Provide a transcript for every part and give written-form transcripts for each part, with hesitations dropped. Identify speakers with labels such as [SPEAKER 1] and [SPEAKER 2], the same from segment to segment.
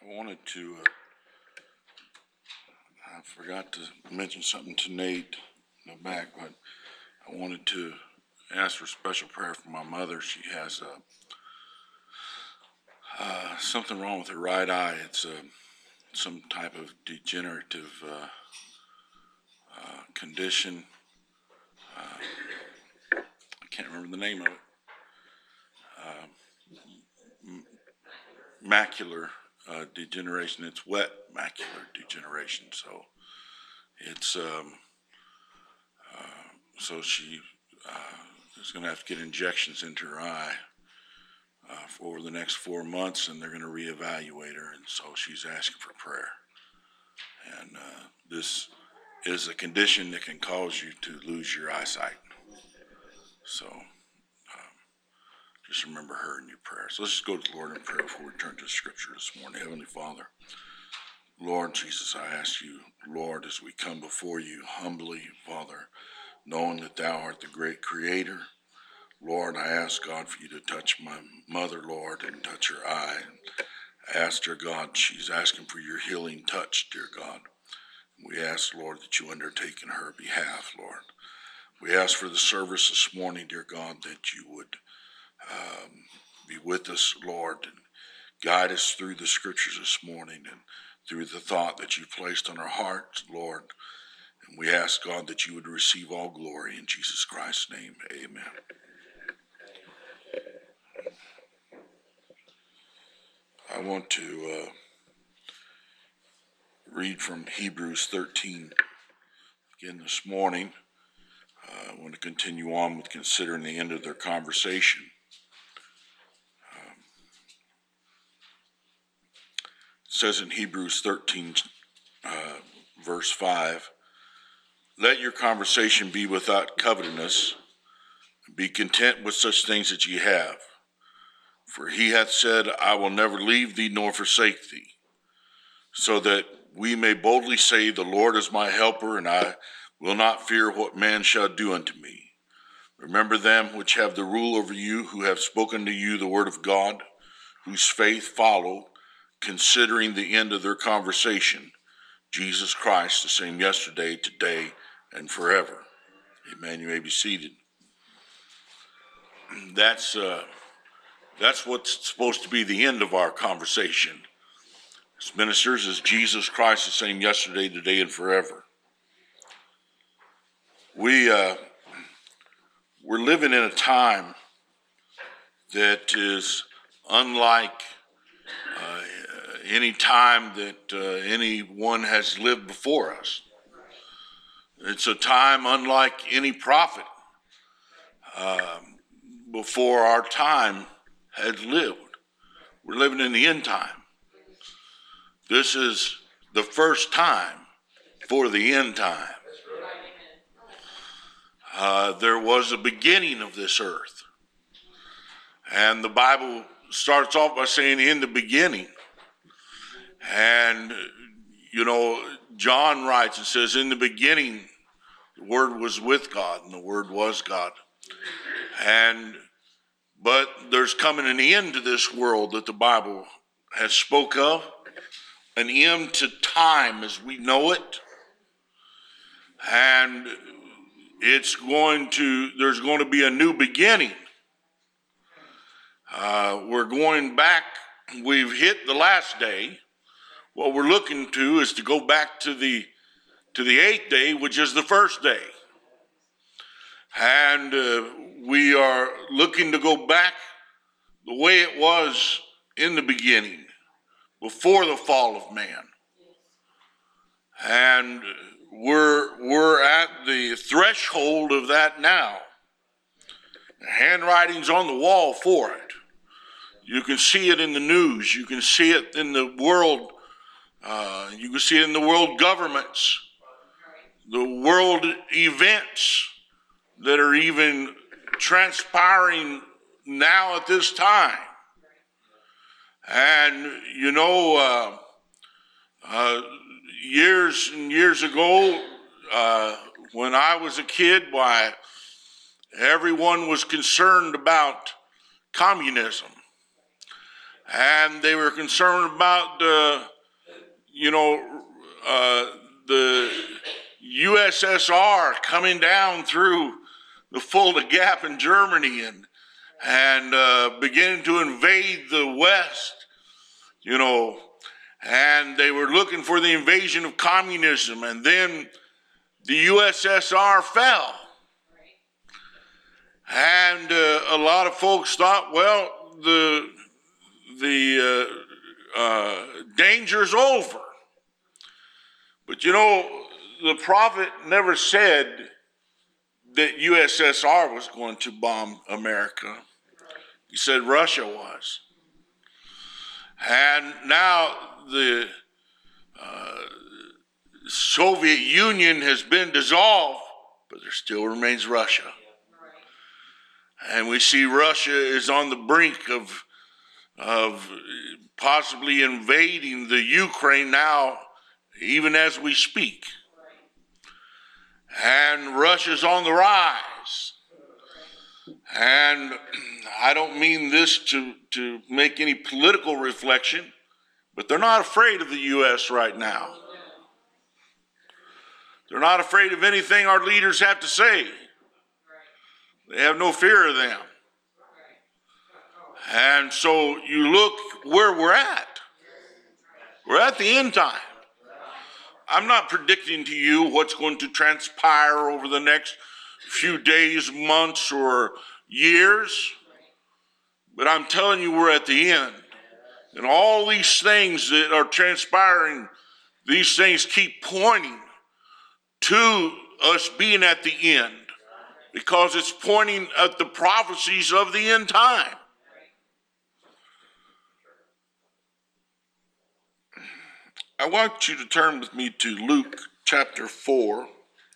[SPEAKER 1] I wanted to, I forgot to mention something to Nate in the back, but I wanted to ask for special prayer for my mother. She has something wrong with her right eye. It's some type of degenerative condition. I can't remember the name of it. Macular degeneration. It's wet macular degeneration. So it's so she is going to have to get injections into her eye for the next 4 months, and they're going to reevaluate her. And so she's asking for prayer. And this is a condition that can cause you to lose your eyesight. So just remember her in your prayers. So let's just go to the Lord in prayer before we turn to the scripture this morning. Heavenly Father, Lord Jesus, I ask you, Lord, as we come before you humbly, Father, knowing that thou art the great creator, Lord, I ask, God, for you to touch my mother, Lord, and touch her eye. I ask, dear God, she's asking for your healing touch, dear God. We ask, Lord, that you undertake in her behalf, Lord. We ask for the service this morning, dear God, that you would be with us, Lord, and guide us through the scriptures this morning and through the thought that you've placed on our hearts, Lord. And we ask, God, that you would receive all glory in Jesus Christ's name. Amen. I want to read from Hebrews 13 again this morning. I want to continue on with considering the end of their conversation. It says in Hebrews 13, verse 5, let your conversation be without covetousness, and be content with such things that ye have. For he hath said, I will never leave thee nor forsake thee, so that we may boldly say, the Lord is my helper, and I will not fear what man shall do unto me. Remember them which have the rule over you, who have spoken to you the word of God, whose faith follow, considering the end of their conversation, Jesus Christ, the same yesterday, today, and forever. Amen. You may be seated. That's what's supposed to be the end of our conversation. As ministers, is Jesus Christ, the same yesterday, today, and forever. We're living in a time that is unlike any time that anyone has lived before us. It's a time unlike any prophet before our time had lived. We're living in the end time. This is the first time for the end time. There was a beginning of this earth. And the Bible starts off by saying, in the beginning. And, John writes and says, in the beginning, the Word was with God, and the Word was God. But there's coming an end to this world that the Bible has spoke of, an end to time as we know it. And there's going to be a new beginning. We're going back. We've hit the last day. What we're looking to is to go back to the 8th day, which is the first day. And we are looking to go back the way it was in the beginning, before the fall of man. And we're at the threshold of that now. The handwriting's on the wall for it. You can see it in the news. You can see it in the world. You can see it in the world governments, the world events that are even transpiring now at this time. And, years and years ago, when I was a kid, why, everyone was concerned about communism. and they were concerned about the USSR coming down through the Fulda Gap in Germany and beginning to invade the West, and they were looking for the invasion of communism, and then the USSR fell. And a lot of folks thought, well, the danger's over. But the prophet never said that USSR was going to bomb America. He said Russia was. And now the Soviet Union has been dissolved, but there still remains Russia. And we see Russia is on the brink of possibly invading the Ukraine now, even as we speak. And Russia's on the rise. And I don't mean this to make any political reflection, but they're not afraid of the U.S. right now. They're not afraid of anything our leaders have to say. They have no fear of them. And so you look where we're at. We're at the end time. I'm not predicting to you what's going to transpire over the next few days, months, or years, but I'm telling you we're at the end. And all these things that are transpiring, these things keep pointing to us being at the end, because it's pointing at the prophecies of the end time. I want you to turn with me to Luke chapter 4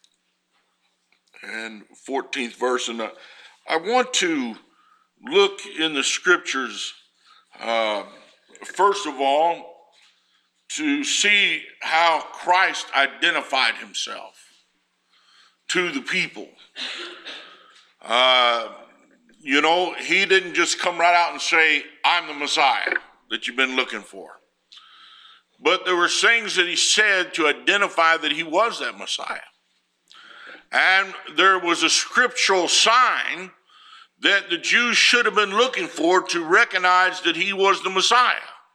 [SPEAKER 1] and 14th verse. And I want to look in the scriptures, first of all, to see how Christ identified himself to the people. He didn't just come right out and say, I'm the Messiah that you've been looking for. But there were things that he said to identify that he was that Messiah. And there was a scriptural sign that the Jews should have been looking for to recognize that he was the Messiah.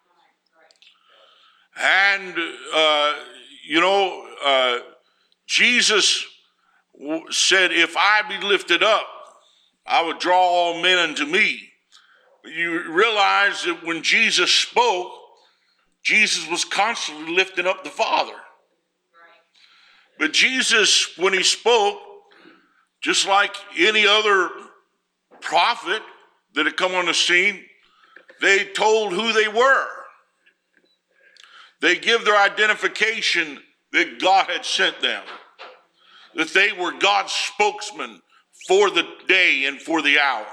[SPEAKER 1] And, Jesus said, if I be lifted up, I would draw all men unto me. But you realize that when Jesus spoke, Jesus was constantly lifting up the Father. But Jesus, when he spoke, just like any other prophet that had come on the scene, they told who they were. They give their identification that God had sent them, that they were God's spokesman for the day and for the hour.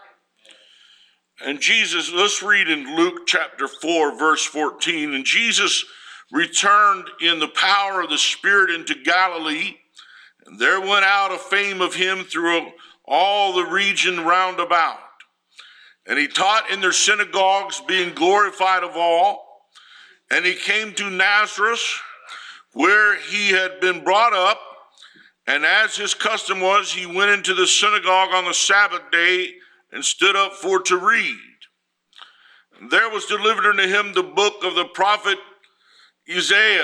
[SPEAKER 1] And Jesus, let's read in Luke chapter 4, verse 14. And Jesus returned in the power of the Spirit into Galilee, and there went out a fame of him through all the region round about. And he taught in their synagogues, being glorified of all. And he came to Nazareth, where he had been brought up. And as his custom was, he went into the synagogue on the Sabbath day and stood up for to read. And there was delivered unto him the book of the prophet Isaiah.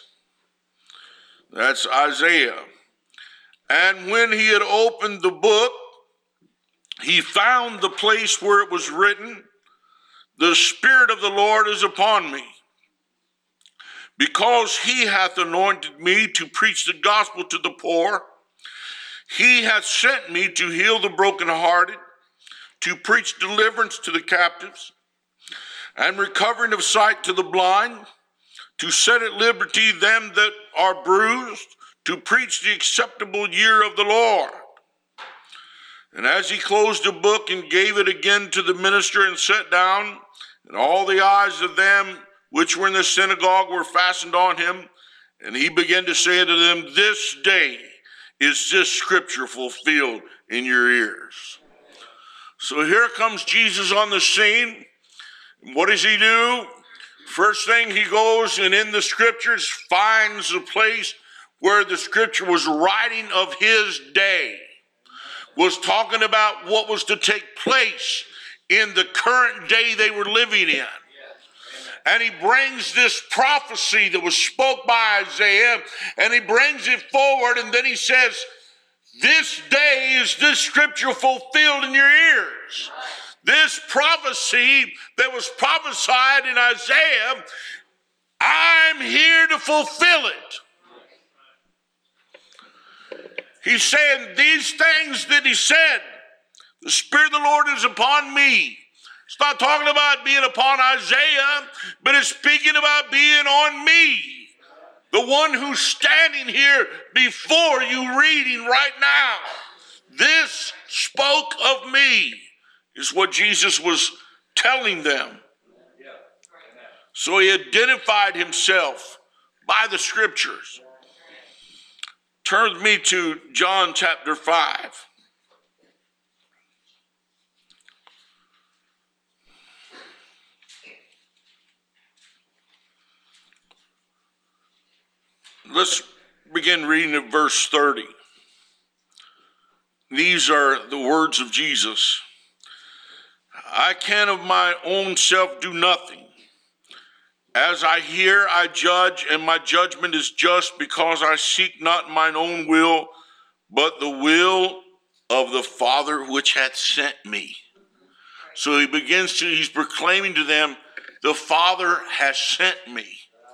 [SPEAKER 1] That's Isaiah. And when he had opened the book, he found the place where it was written, the Spirit of the Lord is upon me, because he hath anointed me to preach the gospel to the poor. He hath sent me to heal the brokenhearted, to preach deliverance to the captives, and recovering of sight to the blind, to set at liberty them that are bruised, to preach the acceptable year of the Lord. And as he closed the book and gave it again to the minister and sat down, and all the eyes of them which were in the synagogue were fastened on him, and he began to say to them, this day is this scripture fulfilled in your ears. So here comes Jesus on the scene. What does he do? First thing, he goes and in the scriptures finds the place where the scripture was writing of his day, was talking about what was to take place in the current day they were living in. And he brings this prophecy that was spoke by Isaiah, and he brings it forward, and then he says, this day is this scripture fulfilled in your ears. This prophecy that was prophesied in Isaiah, I'm here to fulfill it. He's saying these things that he said, the Spirit of the Lord is upon me. It's not talking about being upon Isaiah, but it's speaking about being on me. The one who's standing here before you reading right now. This spoke of me, is what Jesus was telling them. So he identified himself by the scriptures. Turn with me to John chapter 5. Let's begin reading at verse 30. These are the words of Jesus. I can of my own self do nothing. As I hear, I judge, and my judgment is just, because I seek not mine own will, but the will of the Father which hath sent me. So he's proclaiming to them, the Father has sent me.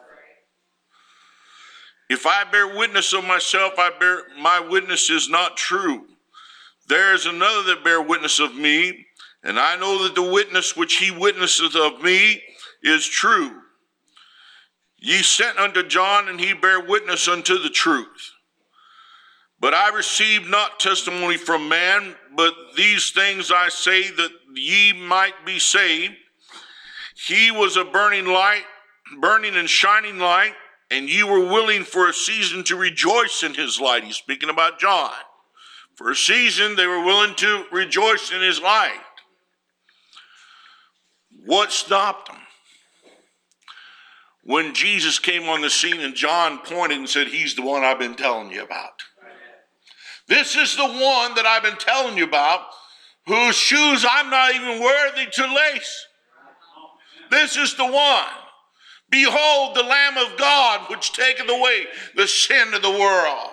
[SPEAKER 1] If I bear witness of myself, my witness is not true. There is another that bear witness of me, and I know that the witness which he witnesseth of me is true. Ye sent unto John, and he bare witness unto the truth. But I received not testimony from man, but these things I say that ye might be saved. He was a burning and shining light, and ye were willing for a season to rejoice in his light. He's speaking about John. For a season, they were willing to rejoice in his light. What stopped them? When Jesus came on the scene and John pointed and said, he's the one I've been telling you about. This is the one that I've been telling you about, whose shoes I'm not even worthy to lace. This is the one. Behold, the Lamb of God, which taketh away the sin of the world.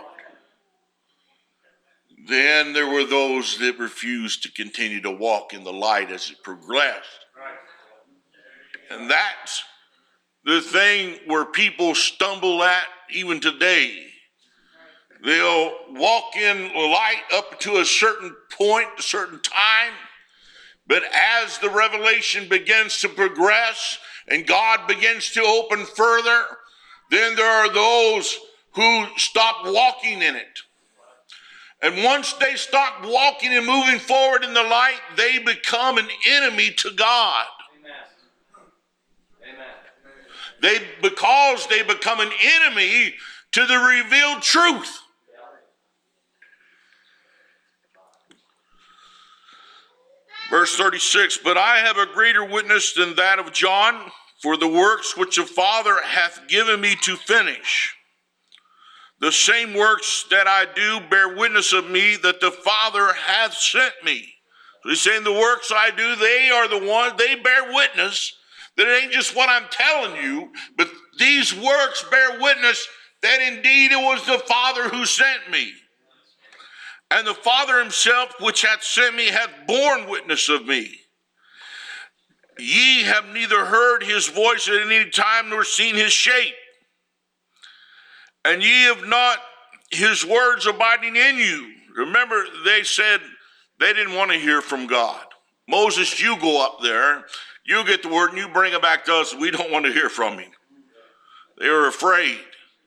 [SPEAKER 1] Then there were those that refused to continue to walk in the light as it progressed. And that's the thing where people stumble at even today. They'll walk in light up to a certain point, a certain time, but as the revelation begins to progress and God begins to open further, then there are those who stop walking in it. And once they stop walking and moving forward in the light, they become an enemy to God. Because they become an enemy to the revealed truth. Verse 36, but I have a greater witness than that of John, for the works which the Father hath given me to finish. The same works that I do bear witness of me that the Father hath sent me. So he's saying the works I do, they are the ones, they bear witness that it ain't just what I'm telling you, but these works bear witness that indeed it was the Father who sent me. And the Father himself, which hath sent me, hath borne witness of me. Ye have neither heard his voice at any time, nor seen his shape. And ye have not his words abiding in you. Remember, they said they didn't want to hear from God. Moses, you go up there, you get the word, and you bring it back to us. We don't want to hear from him. They were afraid.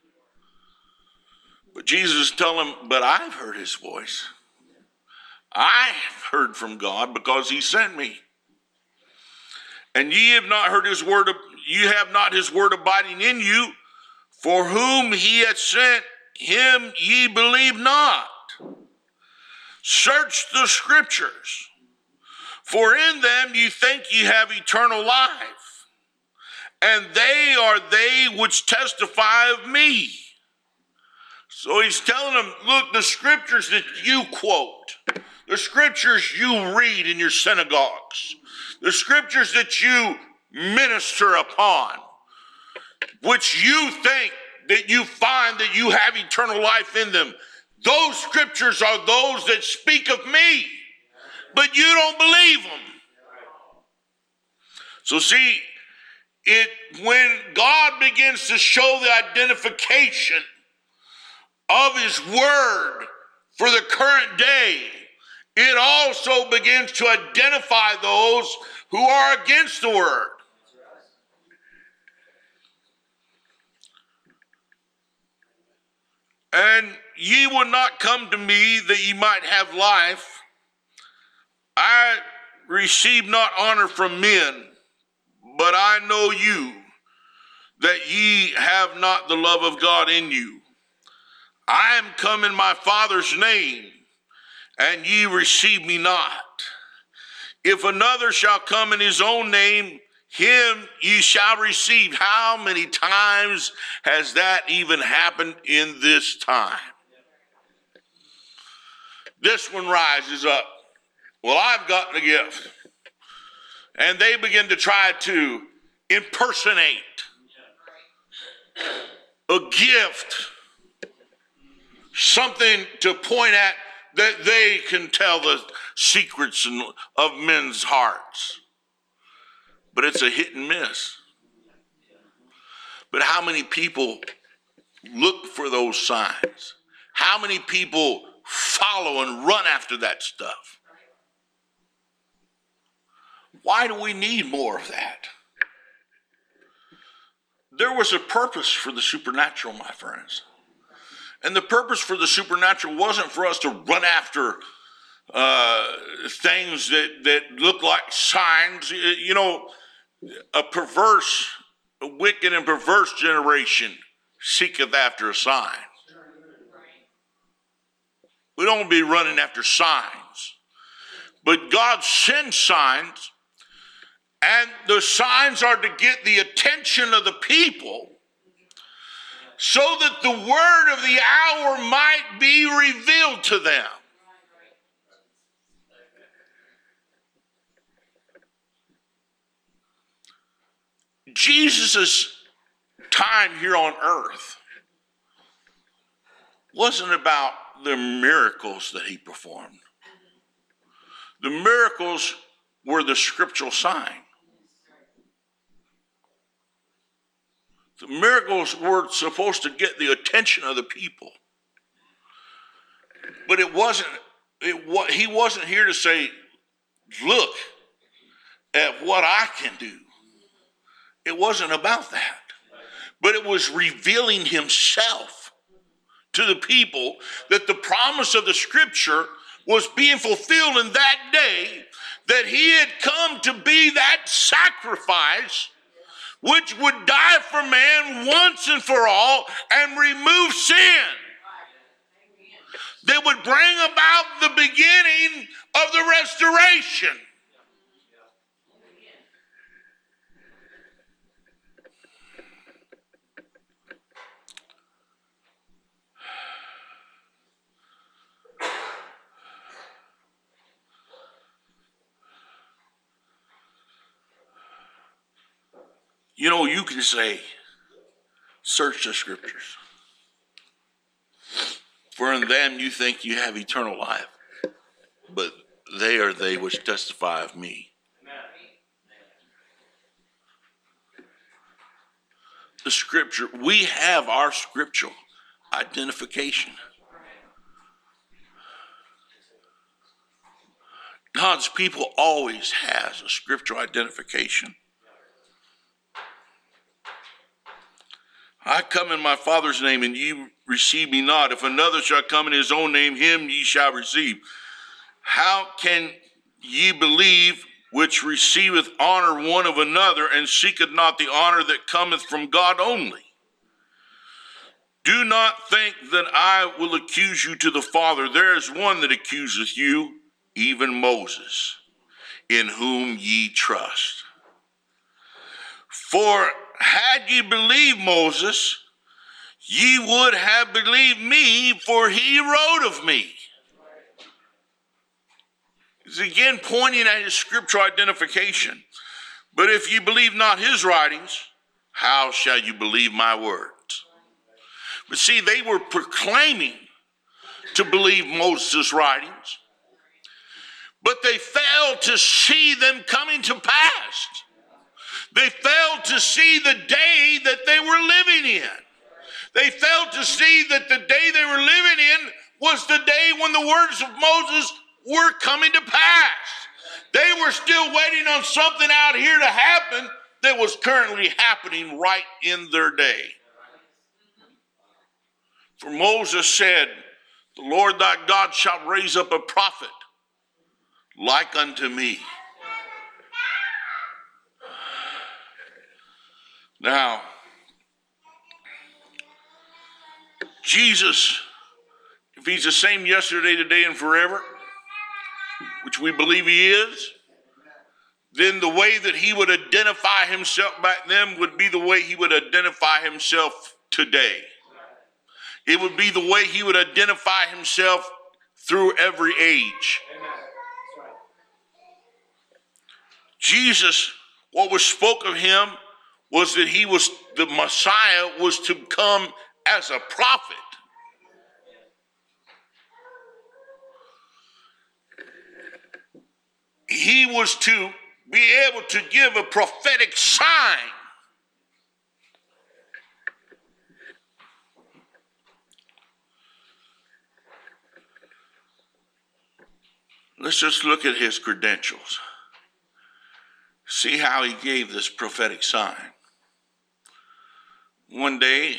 [SPEAKER 1] But Jesus told them, but I've heard his voice. I've heard from God because he sent me. And ye have not heard his word, you have not his word abiding in you, for whom he hath sent, him ye believe not. Search the scriptures, For in them you think ye have eternal life, and they are they which testify of me. So he's telling them, look, the scriptures that you quote, the scriptures you read in your synagogues, the scriptures that you minister upon, which you think that you find that you have eternal life in them, those scriptures are those that speak of me, but you don't believe them. So see, when God begins to show the identification of his word for the current day, it also begins to identify those who are against the word. And ye will not come to me that ye might have life. I receive not honor from men, but I know you, that ye have not the love of God in you. I am come in my Father's name, and ye receive me not. If another shall come in his own name, him ye shall receive. How many times has that even happened in this time? This one rises up. Well, I've got the gift. And they begin to try to impersonate a gift, something to point at that they can tell the secrets of men's hearts. But it's a hit and miss. But how many people look for those signs? How many people follow and run after that stuff? Why do we need more of that? There was a purpose for the supernatural, my friends. And the purpose for the supernatural wasn't for us to run after things that look like signs. You know, a wicked and perverse generation seeketh after a sign. We don't be running after signs. But God sends signs, and the signs are to get the attention of the people so that the word of the hour might be revealed to them. Jesus' time here on earth wasn't about the miracles that he performed. The miracles were the scriptural sign. The miracles were supposed to get the attention of the people. But he wasn't here to say, look at what I can do. It wasn't about that. But it was revealing himself to the people, that the promise of the scripture was being fulfilled in that day, that he had come to be that sacrifice which would die for man once and for all and remove sin. That would bring about the beginning of the restoration. You know, you can say, search the scriptures, for in them you think you have eternal life, but they are they which testify of me. The scripture, we have our scriptural identification. God's people always has a scriptural identification. I come in my Father's name, and ye receive me not. If another shall come in his own name, him ye shall receive. How can ye believe which receiveth honor one of another, and seeketh not the honor that cometh from God only? Do not think that I will accuse you to the Father. There is one that accuseth you, even Moses. in whom ye trust. For had ye believed Moses, ye would have believed me, for he wrote of me. He's again pointing at his scriptural identification. But if you believe not his writings, how shall you believe my words? But see, they were proclaiming to believe Moses' writings, but they failed to see them coming to pass. They failed to see the day that they were living in. They failed to see that the day they were living in was the day when the words of Moses were coming to pass. They were still waiting on something out here to happen that was currently happening right in their day. For Moses said, the Lord thy God shall raise up a prophet like unto me. Now, Jesus, if he's the same yesterday, today, and forever, which we believe he is, then the way that he would identify himself back then would be the way he would identify himself today. It would be the way he would identify himself through every age. Jesus, what was spoke of him was that he was, the Messiah was to come as a prophet. He was to be able to give a prophetic sign. Let's just look at his credentials. See how he gave this prophetic sign. One day,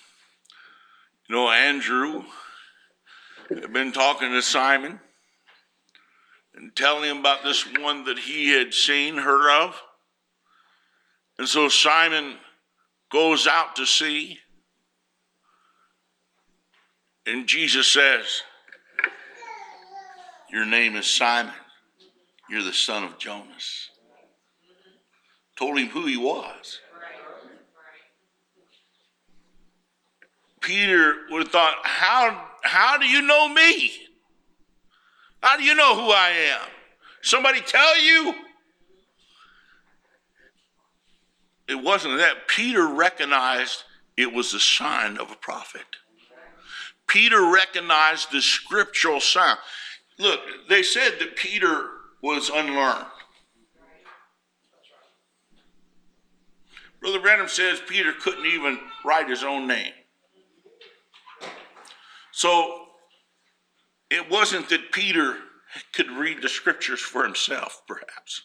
[SPEAKER 1] Andrew had been talking to Simon and telling him about this one that he had seen, heard of. And so Simon goes out to see, and Jesus says, your name is Simon. You're the son of Jonas. Told him who he was. Peter would have thought, how do you know me? How do you know who I am? Somebody tell you? It wasn't that. Peter recognized it was the sign of a prophet. Peter recognized the scriptural sign. Look, they said that Peter was unlearned. Brother Branham says Peter couldn't even write his own name. So it wasn't that Peter could read the scriptures for himself, perhaps.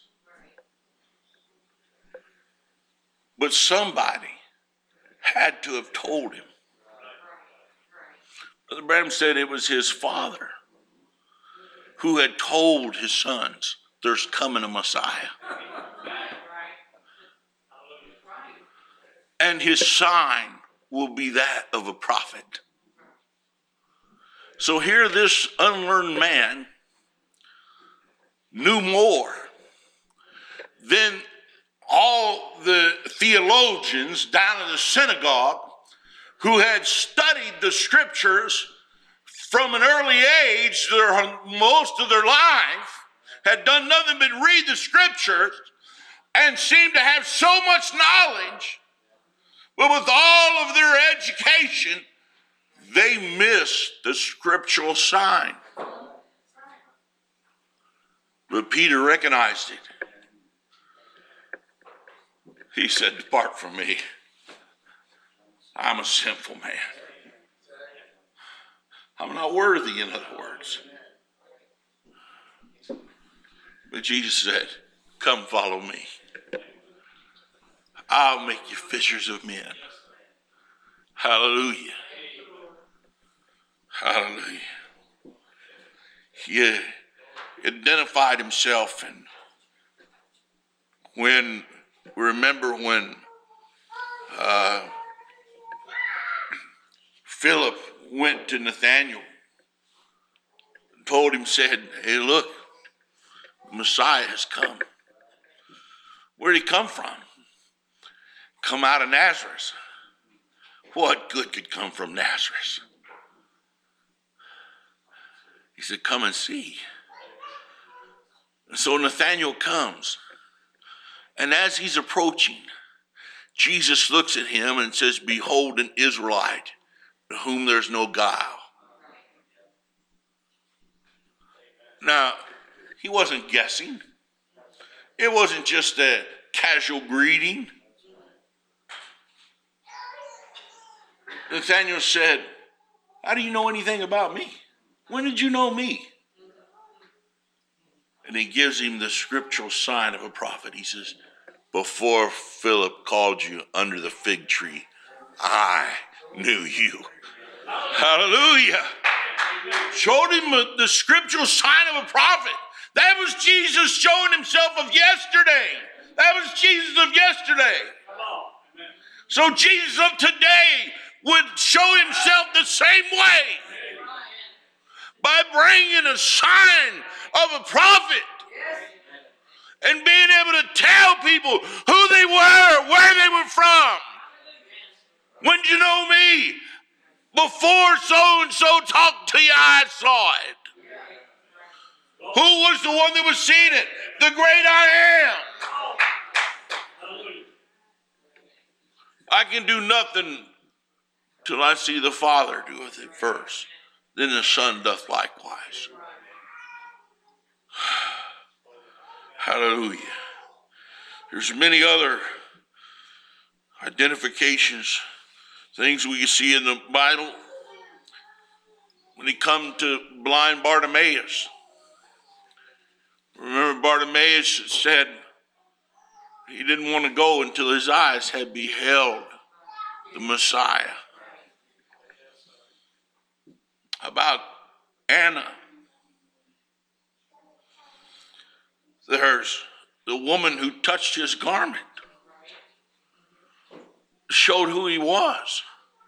[SPEAKER 1] But somebody had to have told him. Brother Branham said it was his father who had told his sons, there's coming a Messiah. And his sign will be that of a prophet. So here this unlearned man knew more than all the theologians down in the synagogue who had studied the scriptures from an early age, most of their life, had done nothing but read the scriptures and seemed to have so much knowledge, but with all of their education, they missed the scriptural sign. But Peter recognized it. He said, depart from me. I'm a sinful man. I'm not worthy, in other words. But Jesus said, come follow me. I'll make you fishers of men. Hallelujah. Hallelujah. He identified himself, and when Philip went to Nathanael and told him, said, hey, look, The Messiah has come. Where did he come from? Come out of Nazareth. What good could come from Nazareth? He said, come and see. And so Nathanael comes. And as he's approaching, Jesus looks at him and says, behold, an Israelite, to whom there's no guile. Now, he wasn't guessing. It wasn't just a casual greeting. Nathanael said, how do you know anything about me? When did you know me? And he gives him the scriptural sign of a prophet. He says, before Philip called you under the fig tree, I knew you. Hallelujah. Showed him the scriptural sign of a prophet. That was Jesus showing himself of yesterday. That was Jesus of yesterday. So Jesus of today would show himself the same way by bringing a sign of a prophet and being able to tell people who they were, where they were from. When did you know me? Before so-and-so talked to you, I saw it. Who was the one that was seeing it? The great I am. I can do nothing till I see the Father do with it first. Then the Son doth likewise. Hallelujah. There's many other identifications, things we can see in the Bible. When he come to blind Bartimaeus, remember Bartimaeus said he didn't want to go until his eyes had beheld the Messiah. About Anna, there's the woman who touched his garment, showed who he was.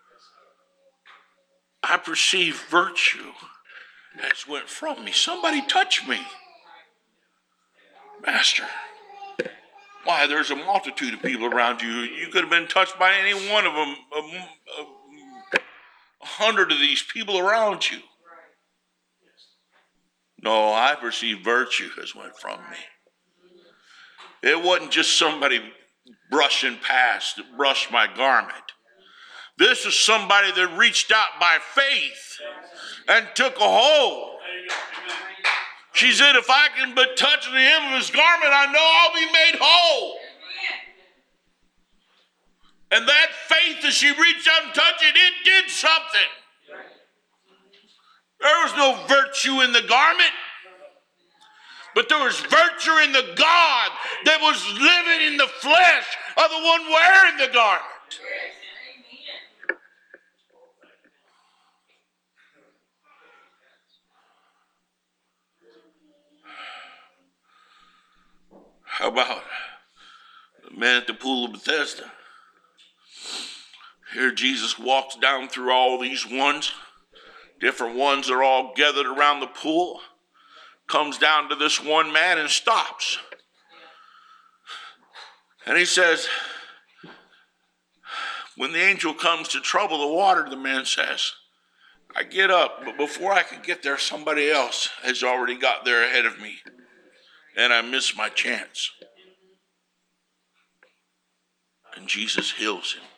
[SPEAKER 1] I perceive virtue as went from me. Somebody touched me. Master, why, there's a multitude of people around you. You could have been touched by any one of them. 100 of these people around you. No, I perceive virtue has went from me. It wasn't just somebody brushing past that brushed my garment. This is somebody that reached out by faith and took a hold. She said, if I can but touch the hem of his garment, I know I'll be made whole. And that faith, as she reached out and touched it, it did something. There was no virtue in the garment, but there was virtue in the God that was living in the flesh of the one wearing the garment. How about the man at the pool of Bethesda? Here Jesus walks down through all these ones. Different ones are all gathered around the pool. Comes down to this one man and stops. And he says, when the angel comes to trouble the water, the man says, I get up, but before I can get there, somebody else has already got there ahead of me. And I miss my chance. And Jesus heals him.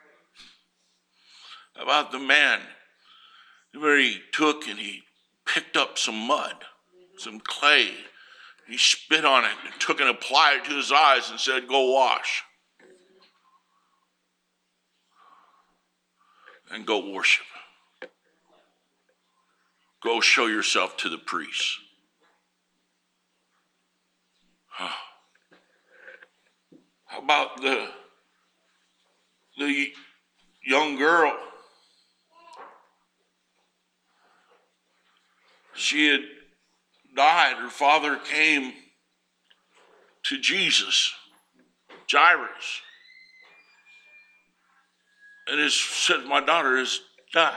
[SPEAKER 1] How about the man where he took and he picked up some mud, some clay. He spit on it and took and applied it to his eyes and said, go wash. And go worship. Go show yourself to the priests. How about the young girl? She had died. Her father came to Jesus, Jairus, and said, my daughter has died.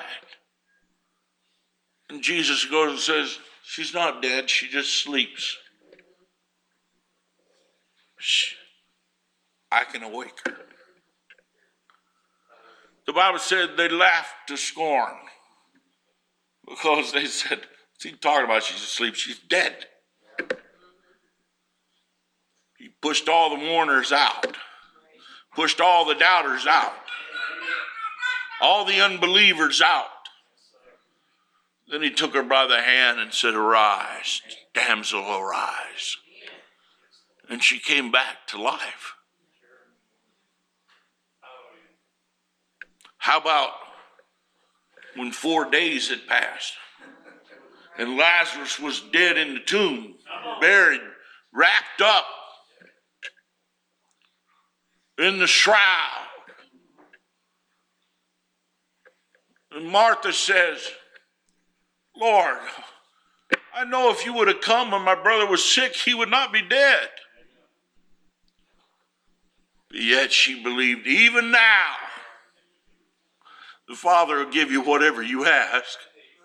[SPEAKER 1] And Jesus goes and says, she's not dead, she just sleeps. I can awake her. The Bible said they laughed to scorn because they said, "What's he talking about? She's asleep. She's dead." He pushed all the mourners out, pushed all the doubters out, all the unbelievers out. Then he took her by the hand and said, "Arise, damsel, arise." And she came back to life. How about when 4 days had passed and Lazarus was dead in the tomb, buried, wrapped up in the shroud? And Martha says, "Lord, I know if you would have come when my brother was sick, he would not be dead." But yet she believed, even now, the Father will give you whatever you ask.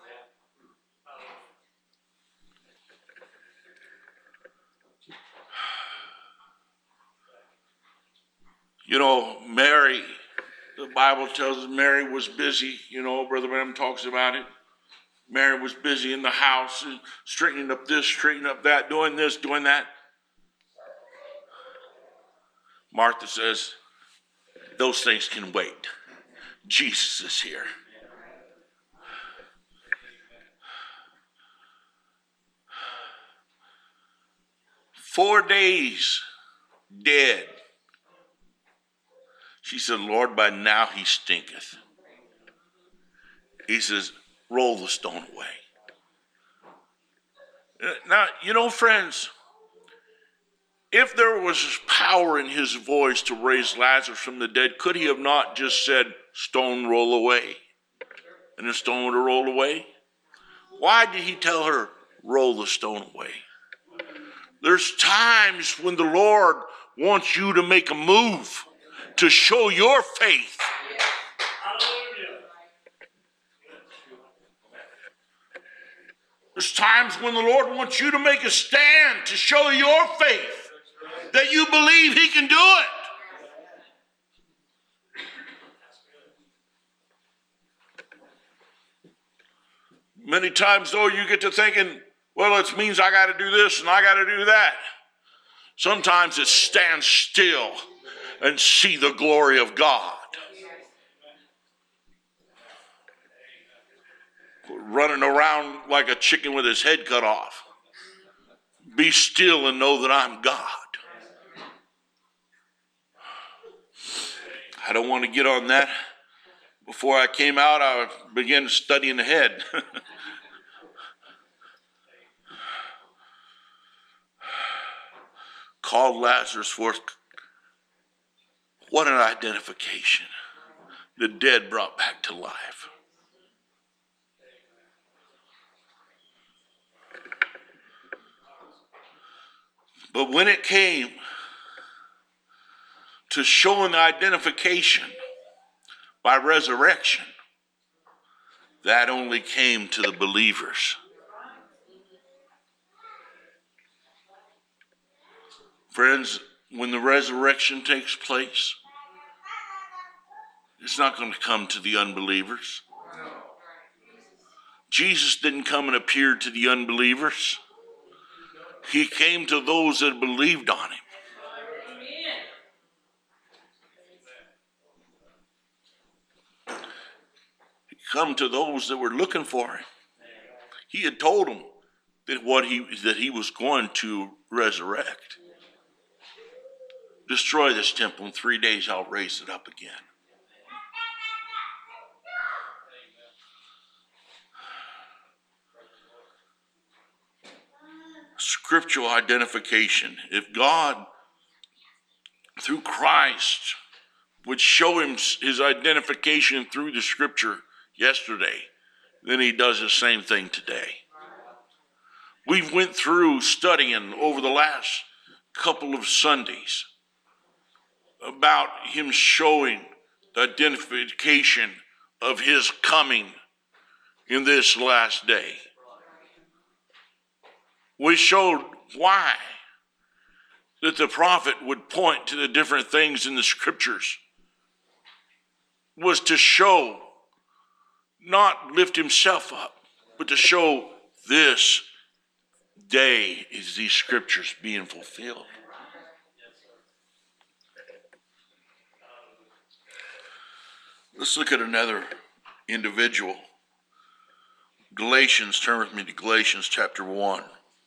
[SPEAKER 1] You know, Mary, the Bible tells us Mary was busy. You know, Brother Branham talks about it. Mary was busy in the house, straightening up this, straightening up that, doing this, doing that. Martha says, those things can wait. Jesus is here. "4 days dead." She said, "Lord, by now he stinketh." He says, "Roll the stone away." Now, you know, friends, if there was power in his voice to raise Lazarus from the dead, could he have not just said, "Stone, roll away"? And the stone would have rolled away? Why did he tell her, "Roll the stone away"? There's times when the Lord wants you to make a move to show your faith. There's times when the Lord wants you to make a stand to show your faith that you believe he can do it. Many times, though, you get to thinking, well, it means I got to do this and I got to do that. Sometimes it's stand still and see the glory of God. Running around like a chicken with his head cut off. Be still and know that I'm God. I don't want to get on that. Before I came out, I began studying ahead. Called Lazarus forth. What an identification. The dead brought back to life. But when it came to showing the identification by resurrection, that only came to the believers. Friends, when the resurrection takes place, it's not going to come to the unbelievers. Jesus didn't come and appear to the unbelievers. He came to those that believed on him. He come to those that were looking for him. He had told them that he was going to resurrect. Destroy this temple in 3 days, I'll raise it up again. Scriptural identification. If God, through Christ, would show him his identification through the scripture yesterday, then he does the same thing today. We went through studying over the last couple of Sundays about him showing the identification of his coming in this last day. We showed why that the prophet would point to the different things in the scriptures was to show, not lift himself up, but to show this day is these scriptures being fulfilled. Let's look at another individual. Galatians, turn with me to Galatians chapter 1.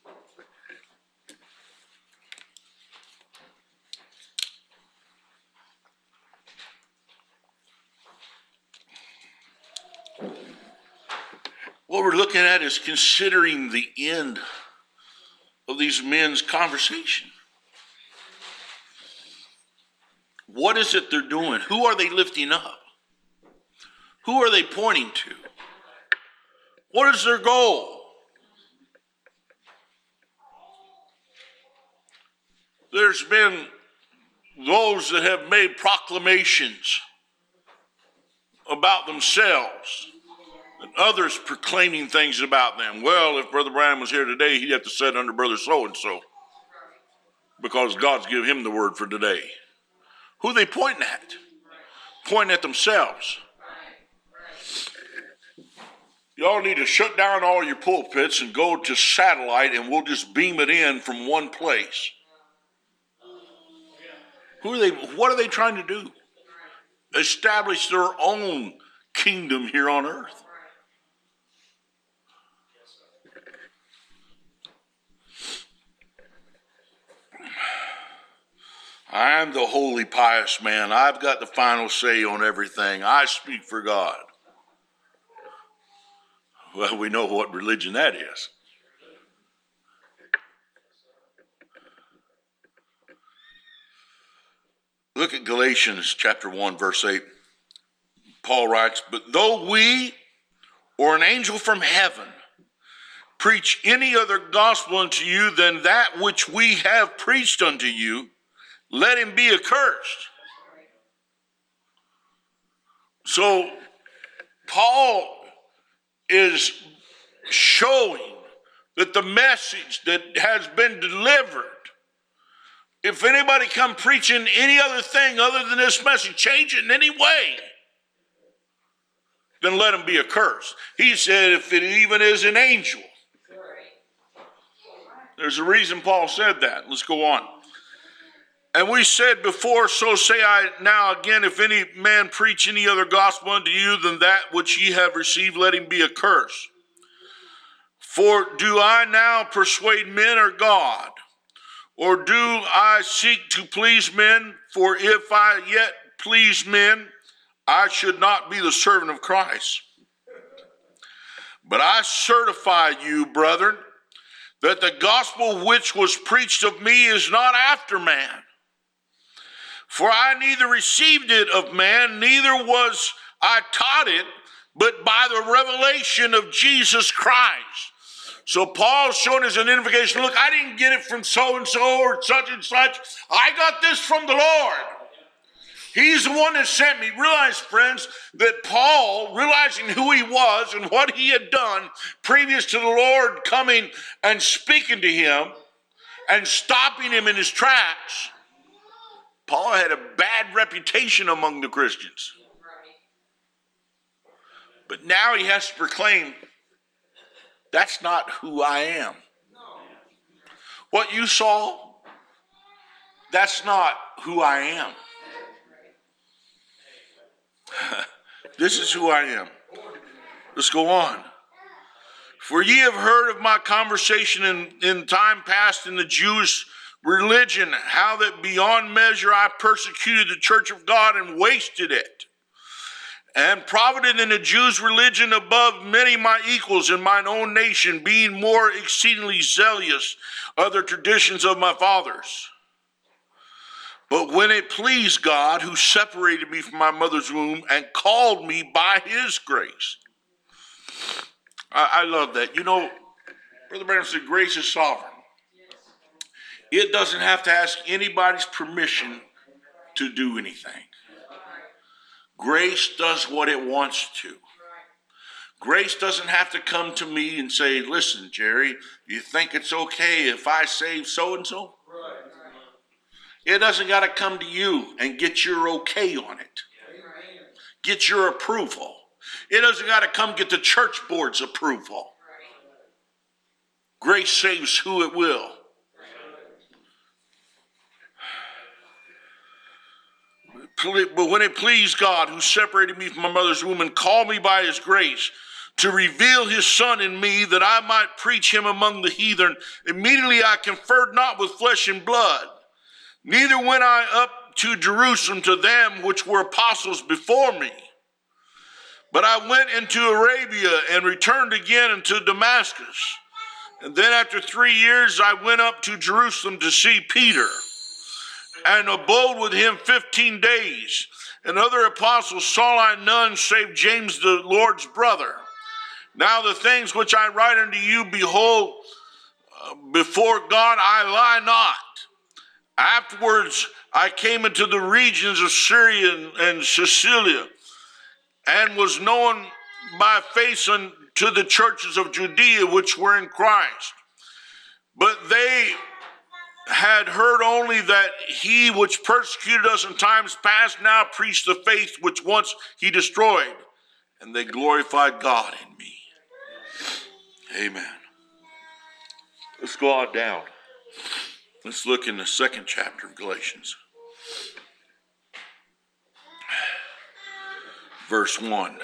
[SPEAKER 1] What we're looking at is considering the end of these men's conversation. What is it they're doing? Who are they lifting up? Who are they pointing to? What is their goal? There's been those that have made proclamations about themselves, and others proclaiming things about them. Well, if Brother Branham was here today, he'd have to sit under Brother so-and-so because God's given him the word for today. Who are they pointing at? Pointing at themselves. Y'all need to shut down all your pulpits and go to satellite, and we'll just beam it in from one place. What are they trying to do? Establish their own kingdom here on earth. I'm the holy, pious man. I've got the final say on everything. I speak for God. Well, we know what religion that is. Look at Galatians chapter 1, verse 8. Paul writes, "But though we or an angel from heaven preach any other gospel unto you than that which we have preached unto you, let him be accursed." So Paul is showing that the message that has been delivered, if anybody come preaching any other thing other than this message, change it in any way, then let him be accursed. He said if it even is an angel. There's a reason Paul said that. Let's go on. "And we said before, so say I now again, if any man preach any other gospel unto you than that which ye have received, let him be accursed. For do I now persuade men or God? Or do I seek to please men? For if I yet please men, I should not be the servant of Christ. But I certify you, brethren, that the gospel which was preached of me is not after man. For I neither received it of man, neither was I taught it, but by the revelation of Jesus Christ." So Paul's showing his identification. Look, I didn't get it from so-and-so or such and such. I got this from the Lord. He's the one that sent me. Realize, friends, that Paul, realizing who he was and what he had done previous to the Lord coming and speaking to him and stopping him in his tracks, Paul had a bad reputation among the Christians. But now he has to proclaim, that's not who I am. What you saw, that's not who I am. This is who I am. Let's go on. "For ye have heard of my conversation in time past in the Jewish religion, how that beyond measure I persecuted the church of God and wasted it, and profited in the Jews' religion above many my equals in mine own nation, being more exceedingly zealous of the traditions of my fathers. But when it pleased God, who separated me from my mother's womb and called me by his grace." I love that. You know, Brother Branham said grace is sovereign. It doesn't have to ask anybody's permission to do anything. Grace does what it wants to. Grace doesn't have to come to me and say, "Listen, Jerry, you think it's okay if I save so-and-so?" It doesn't got to come to you and get your okay on it. Get your approval. It doesn't got to come get the church board's approval. Grace saves who it will. But when it pleased God, who separated me from my mother's womb and called me by his grace to reveal his Son in me, that I might preach him among the heathen, immediately I conferred not with flesh and blood, neither went I up to Jerusalem to them which were apostles before me. But I went into Arabia and returned again into Damascus. And then after 3 years I went up to Jerusalem to see Peter, and abode with him 15 days. And other apostles saw I none save James the Lord's brother. Now the things which I write unto you, behold, before God I lie not. Afterwards I came into the regions of Syria and Cilicia, and was known by face unto the churches of Judea which were in Christ. But they had heard only that he which persecuted us in times past now preached the faith which once he destroyed, and they glorified God in me. Amen. Let's go on down. Let's look in the second chapter of Galatians. Verse 1.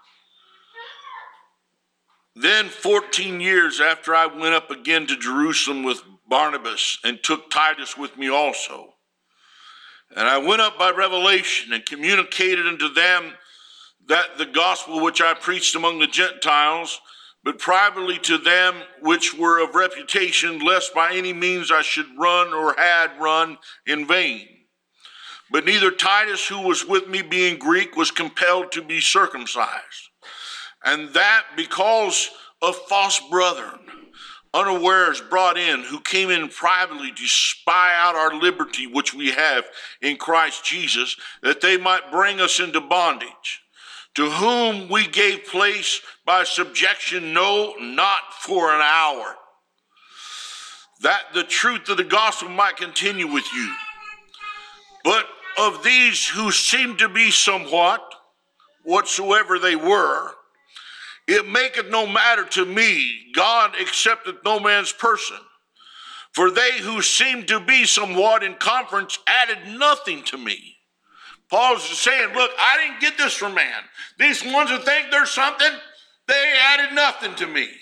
[SPEAKER 1] Then 14 years after I went up again to Jerusalem with Barnabas, and took Titus with me also. And I went up by revelation and communicated unto them that the gospel which I preached among the Gentiles, but privately to them which were of reputation, lest by any means I should run or had run in vain. But neither Titus, who was with me being Greek, was compelled to be circumcised. And that because of false brethren, unawares brought in, who came in privately to spy out our liberty which we have in Christ Jesus, that they might bring us into bondage, to whom we gave place by subjection, no, not for an hour, that the truth of the gospel might continue with you. But of these who seemed to be somewhat, whatsoever they were, it maketh no matter to me. God accepteth no man's person. For they who seemed to be somewhat in conference added nothing to me. Paul's saying, look, I didn't get this from man. These ones who think there's something, they added nothing to me.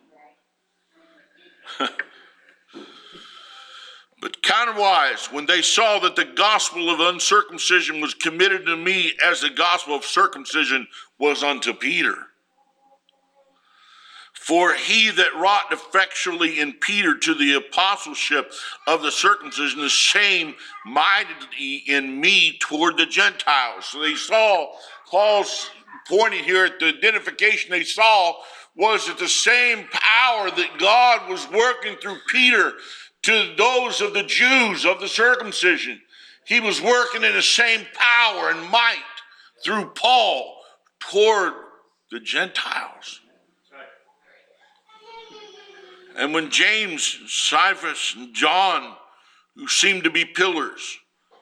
[SPEAKER 1] But counterwise, when they saw that the gospel of uncircumcision was committed to me as the gospel of circumcision was unto Peter. For he that wrought effectually in Peter to the apostleship of the circumcision, the same mightily in me toward the Gentiles. So they saw, Paul's pointing here at the identification they saw was that the same power that God was working through Peter to those of the Jews of the circumcision, he was working in the same power and might through Paul toward the Gentiles. And when James, Cephas, and John, who seemed to be pillars,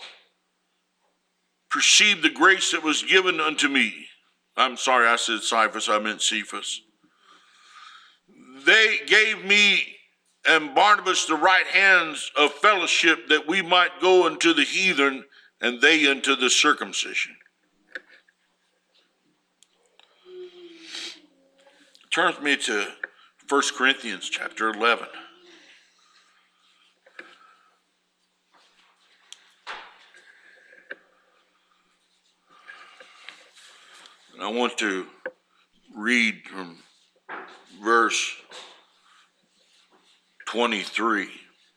[SPEAKER 1] perceived the grace that was given unto me, I'm sorry, I said Cephas, I meant Cephas. They gave me and Barnabas the right hands of fellowship, that we might go unto the heathen, and they unto the circumcision. Turn with me to 1 Corinthians chapter 11. And I want to read from verse 23.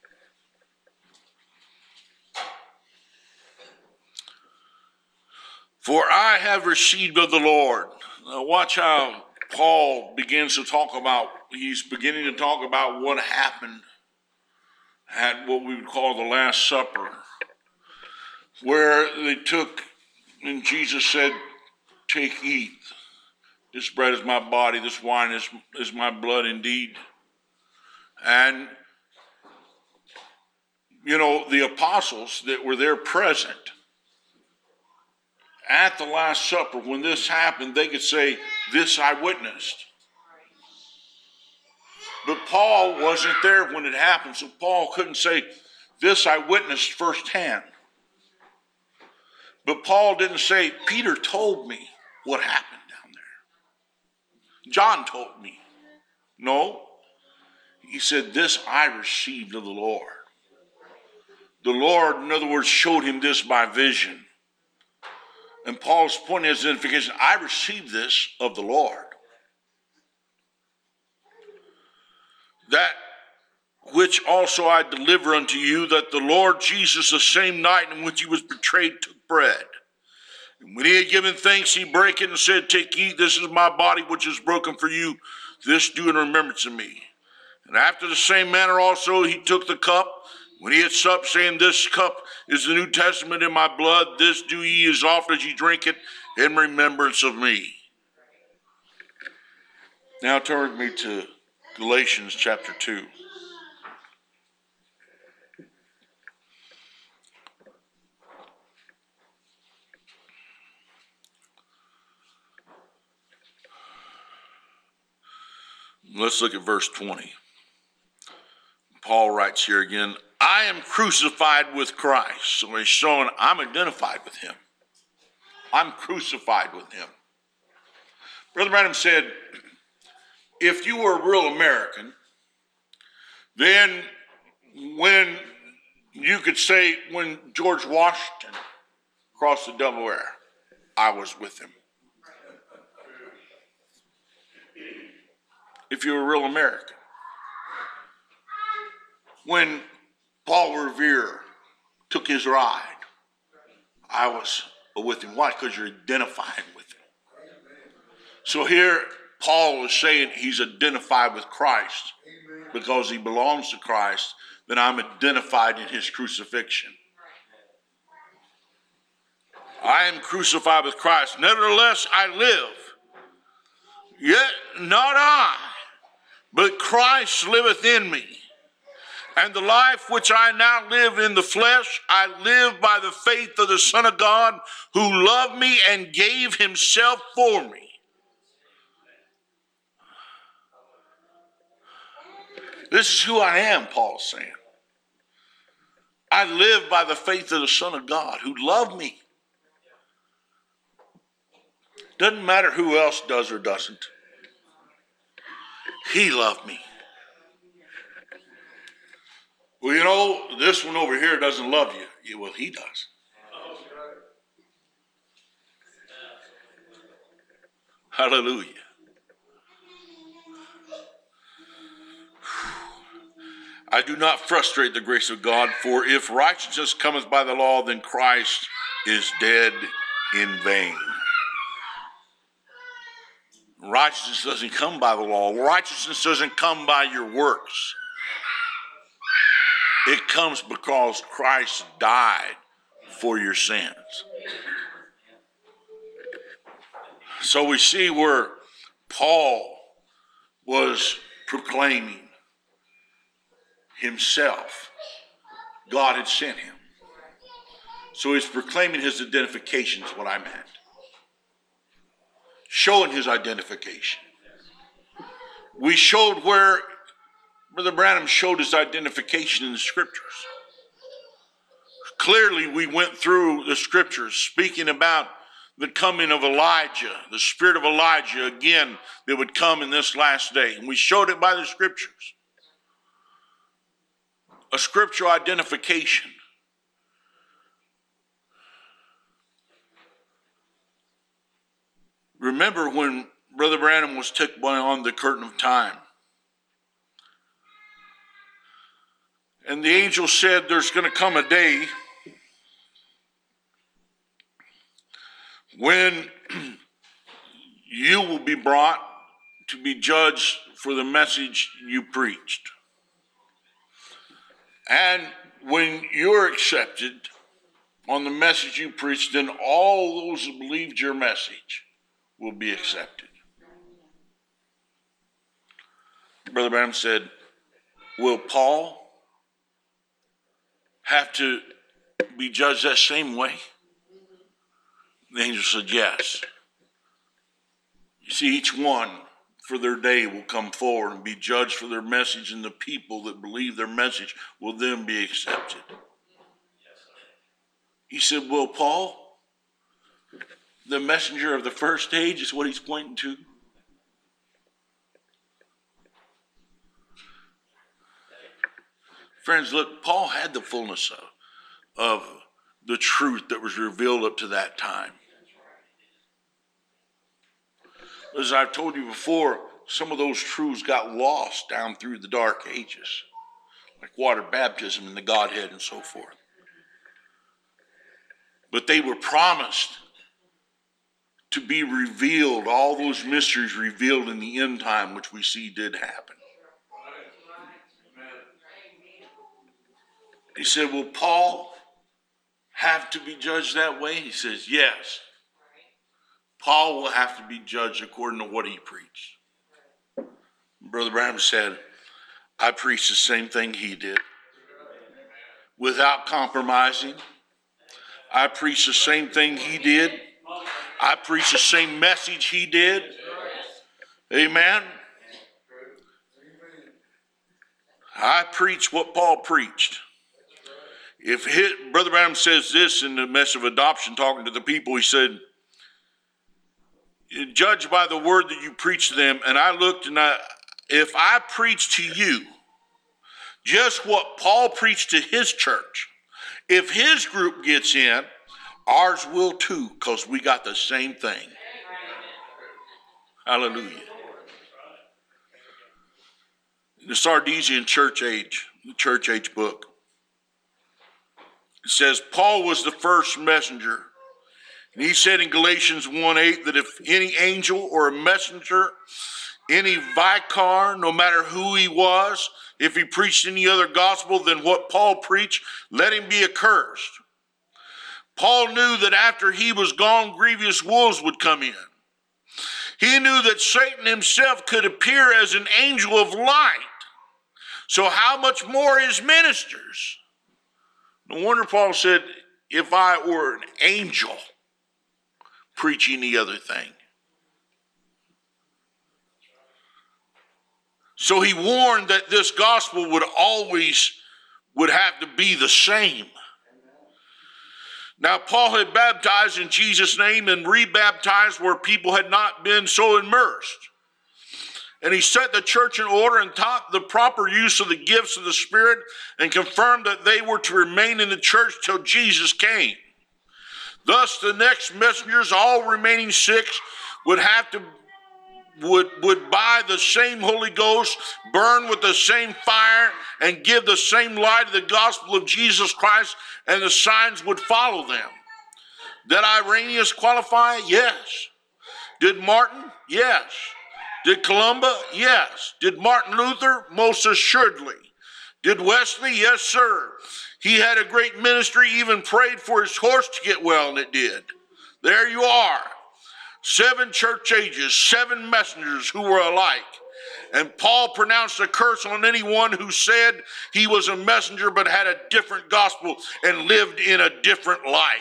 [SPEAKER 1] For I have received of the Lord. Now watch how Paul begins to talk about, he's beginning to talk about what happened at what we would call the Last Supper, where they took, and Jesus said, take, eat. This bread is my body, this wine is my blood indeed. And the apostles that were there present at the Last Supper, when this happened, they could say, this I witnessed. But Paul wasn't there when it happened, so Paul couldn't say, this I witnessed firsthand. But Paul didn't say, Peter told me what happened down there. John told me. No. He said, this I received of the Lord. The Lord, in other words, showed him this by vision. And Paul's point is identification. I received this of the Lord. That which also I deliver unto you, that the Lord Jesus, the same night in which he was betrayed, took bread. And when he had given thanks, he brake it and said, take, eat, this is my body which is broken for you. This do in remembrance of me. And after the same manner also he took the cup, when he had supped, saying, this cup is the New Testament in my blood. This do ye as often as ye drink it in remembrance of me. Now turn with me to Galatians chapter 2. Let's look at verse 20. Paul writes here again, I am crucified with Christ. So he's showing I'm identified with him. I'm crucified with him. Brother Branham said, if you were a real American, then when you could say when George Washington crossed the Delaware, I was with him. If you're a real American. When Paul Revere took his ride, I was with him. Why? Because you're identifying with him. So here Paul is saying he's identified with Christ because he belongs to Christ, then I'm identified in his crucifixion. I am crucified with Christ. Nevertheless, I live. Yet not I, but Christ liveth in me. And the life which I now live in the flesh, I live by the faith of the Son of God, who loved me and gave himself for me. This is who I am, Paul's saying. I live by the faith of the Son of God, who loved me. Doesn't matter who else does or doesn't. He loved me. Well, this one over here doesn't love you. Yeah, well, he does. Hallelujah. I do not frustrate the grace of God, for if righteousness cometh by the law, then Christ is dead in vain. Righteousness doesn't come by the law. Righteousness doesn't come by your works. It comes because Christ died for your sins. So we see where Paul was proclaiming himself. God had sent him. So he's proclaiming his identification is what I meant. Showing his identification. We showed where Brother Branham showed his identification in the scriptures. Clearly we went through the scriptures speaking about the coming of Elijah, the spirit of Elijah again that would come in this last day. And we showed it by the scriptures. A scriptural identification. Remember when Brother Branham was taken on the curtain of time. And the angel said there's going to come a day when you will be brought to be judged for the message you preached. And when you're accepted on the message you preached, then all those who believed your message will be accepted. Brother Branham said, will Paul have to be judged that same way? The angel said, yes. You see, each one for their day will come forward and be judged for their message, and the people that believe their message will then be accepted. He said, well, Paul, the messenger of the first age is what he's pointing to. Friends, look, Paul had the fullness of the truth that was revealed up to that time. As I've told you before, some of those truths got lost down through the dark ages, like water baptism and the Godhead and so forth. But they were promised to be revealed, all those mysteries revealed in the end time, which we see did happen. He said, will Paul have to be judged that way? He says, yes. Paul will have to be judged according to what he preached. Brother Branham said, I preached the same thing he did, without compromising. I preached the same thing he did. I preached the same message he did. Amen. I preached what Paul preached. Brother Branham says this in the message of adoption, talking to the people, he said, judge by the word that you preach to them. And I looked, and if I preach to you just what Paul preached to his church, if his group gets in, ours will too, because we got the same thing. Hallelujah. The Sardesian church age, the church age book, it says Paul was the first messenger. And he said in Galatians 1:8 that if any angel or a messenger, any vicar, no matter who he was, if he preached any other gospel than what Paul preached, let him be accursed. Paul knew that after he was gone, grievous wolves would come in. He knew that Satan himself could appear as an angel of light. So how much more his ministers? No wonder Paul said, if I were an angel preaching the other thing. So he warned that this gospel would have to be the same. Now, Paul had baptized in Jesus' name and rebaptized where people had not been so immersed. And he set the church in order and taught the proper use of the gifts of the Spirit and confirmed that they were to remain in the church till Jesus came. Thus, the next messengers, all remaining 6, would by the same Holy Ghost, burn with the same fire, and give the same light of the gospel of Jesus Christ, and the signs would follow them. Did Irenaeus qualify? Yes. Did Martin? Yes. Did Columba? Yes. Did Martin Luther? Most assuredly. Did Wesley? Yes, sir. He had a great ministry, even prayed for his horse to get well, and it did. There you are. 7 church ages, 7 messengers who were alike. And Paul pronounced a curse on anyone who said he was a messenger but had a different gospel and lived in a different light.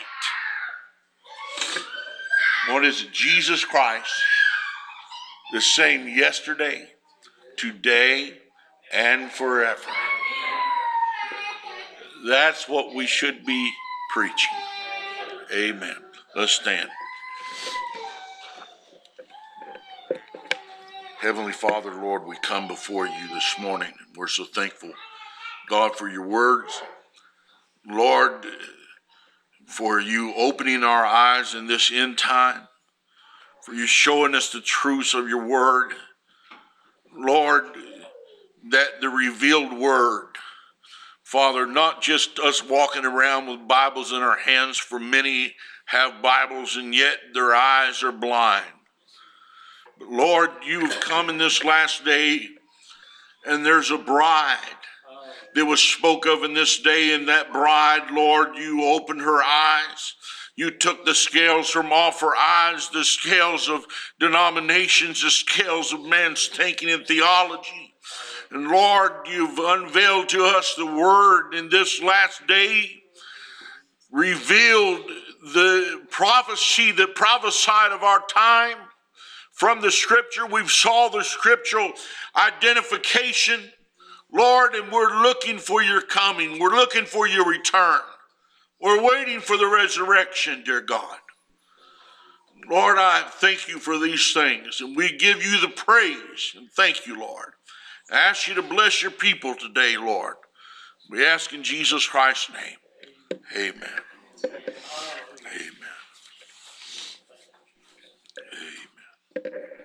[SPEAKER 1] What is it? Jesus Christ, the same yesterday, today, and forever. That's what we should be preaching. Amen. Let's stand. Heavenly Father, Lord, we come before you this morning. We're so thankful, God, for your words. Lord, for you opening our eyes in this end time, for you showing us the truths of your word. Lord, that the revealed word, Father, not just us walking around with Bibles in our hands, for many have Bibles and yet their eyes are blind. But Lord, you've come in this last day, and there's a bride that was spoke of in this day, and that bride, Lord, you opened her eyes. You took the scales from off her eyes, the scales of denominations, the scales of man's thinking and theology. And Lord, you've unveiled to us the word in this last day, revealed the prophecy that prophesied of our time from the scripture. We've saw the scriptural identification, Lord, and we're looking for your coming. We're looking for your return. We're waiting for the resurrection, dear God. Lord, I thank you for these things, and we give you the praise, and thank you, Lord. I ask you to bless your people today, Lord. We ask in Jesus Christ's name. Amen. Amen. Amen.